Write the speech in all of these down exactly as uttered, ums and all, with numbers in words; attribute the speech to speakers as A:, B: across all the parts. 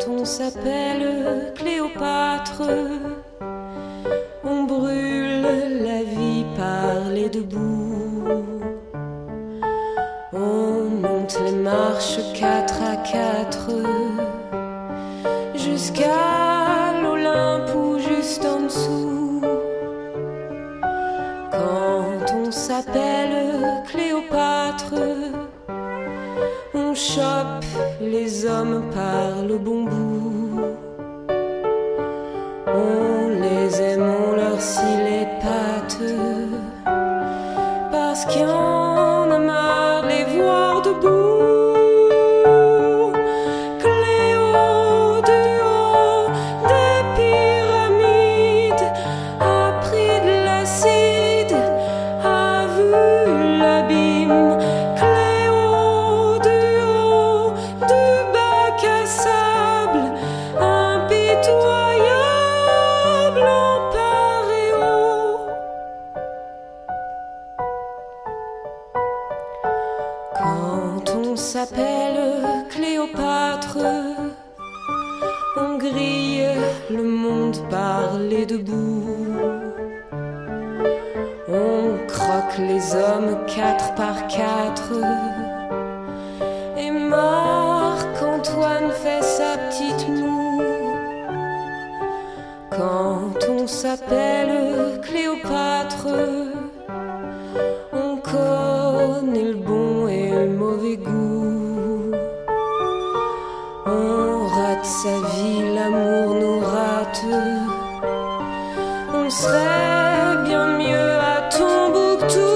A: on s'appelle Cléopâtre, on brûle la vie par les deux bouts. On monte les marches quatre à quatre jusqu'à l'Olympe ou juste en dessous. Quand on s'appelle Cléopâtre, on chope les hommes par le bon bout. On les aime, on leur scie les pattes, parce qu'il y en a marre de les voir debout. Cléo du haut des pyramides a pris de l'acide, a vu l'abîme. Cléo du haut du bac à sable, impitoyable en paréo. Quand on s'appelle Cléopâtre, on grille le monde par les deux bouts. On croque les hommes quatre par quatre, et Marc-Antoine fait sa petite moue. Quand on s'appelle Cléopâtre, on connaît le bon et le mauvais goût. On rate sa vie, l'amour nous rate. On serait bien mieux à Tombouctou.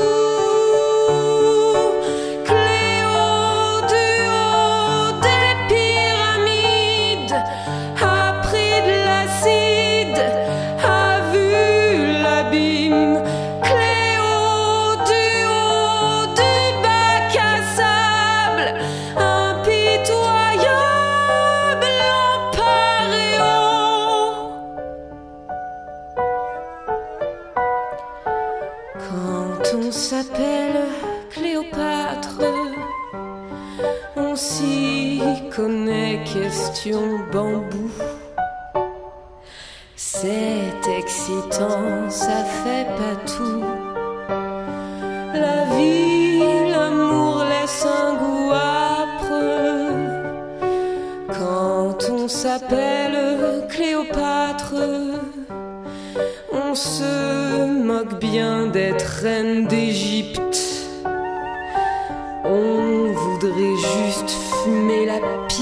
A: Cléo du haut des pyramides a pris de l'acide, a vu l'abîme. Cléo du haut du bac à sable, impitoyable en paréo. Quand on s'appelle Cléopâtre, on s'y connaît question bambou. C'est excitant, ça fait pas tout. La vie, l'amour laisse un goût âpre. Quand on s'appelle Cléopâtre, on se moque bien d'être reine d'Égypte. On voudrait juste fumer la pipe.